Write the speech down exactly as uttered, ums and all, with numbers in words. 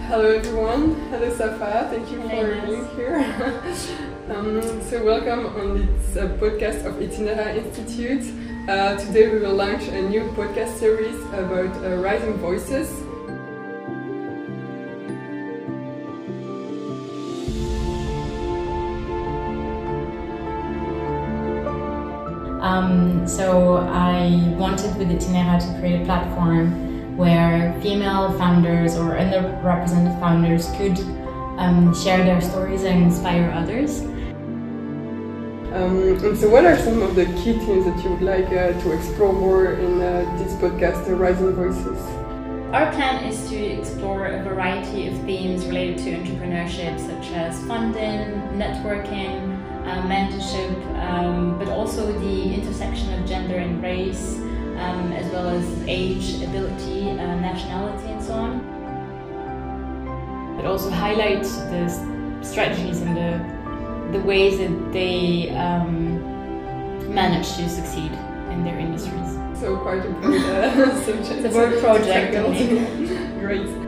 Hello everyone, hello Safa, thank you for being here. um, so welcome on this uh, podcast of Itinera Institute. Uh, today we will launch a new podcast series about uh, rising voices. Um, so I wanted with Itinera to create a platform where female founders or underrepresented founders could um, share their stories and inspire others. Um, and so what are some of the key themes that you would like uh, to explore more in uh, this podcast, uh, Rising Voices? Our plan is to explore a variety of themes related to entrepreneurship, such as funding, networking, uh, mentorship, um, but also the intersection of gender and race, um, as well as age, ability, uh, nationality, and so on. But also highlight the strategies and the, the ways that they um, manage to succeed in their industries. So quite a broad uh, subject. It's a broad project. Great.